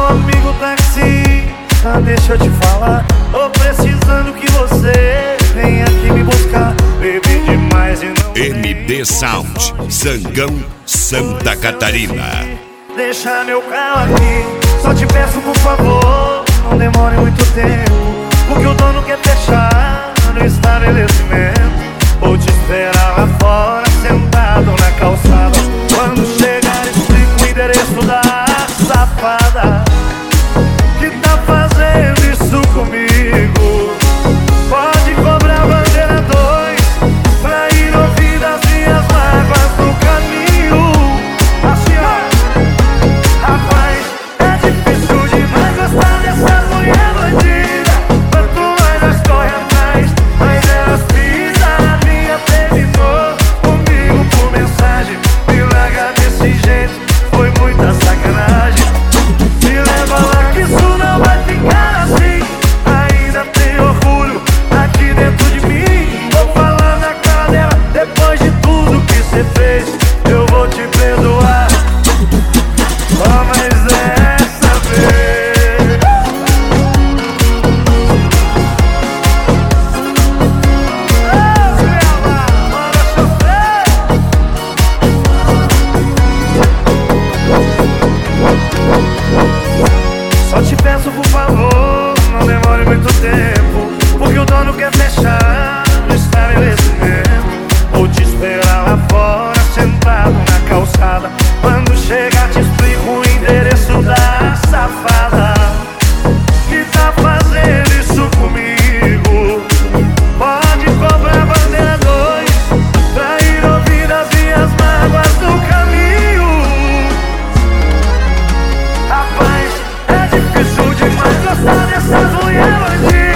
amigo taxista, deixa eu te falar, tô precisando que você venha aqui me buscar. Bebi demais e não MD Sound, Zangão, Santa Catarina. Deixa meu carro aqui, só te peço por favor, não demore muito tempo, porque o dono quer fechar no estabelecimento. Vou te esperar lá fora, sentado na calçada. Quando chegar explico o endereço da safada que tá fazendo isso comigo. Pode cobrar bandeira 2 pra ir ouvir as minhas mágoas no caminho. Assim ó, rapaz, é difícil demais gostar dessa mulher bandida. Quanto mais nós corre atrás, mais elas pisam. A minha terminou comigo por mensagem. Me larga desse jeito, foi muita sacanagem. Me leva lá que isso não vai ficar assim. Ainda tem orgulho aqui dentro de mim. Vou falar na cara dela, depois de tudo que você fez, eu vou te perdoar. Só mais essa vez. Manda sofrer. Só te peço por favor, não demore muito tempo, porque o dono quer fechar no estabelecimento. Vou te esperar lá fora, sentado na calçada. Quando chegar te explico o endereço da safada que tá fazendo isso comigo. Pode cobrar bandeira 2 pra ir ouvir as minhas mágoas no caminho. Rapaz, é difícil demais gostar dessas mulheres bandidas.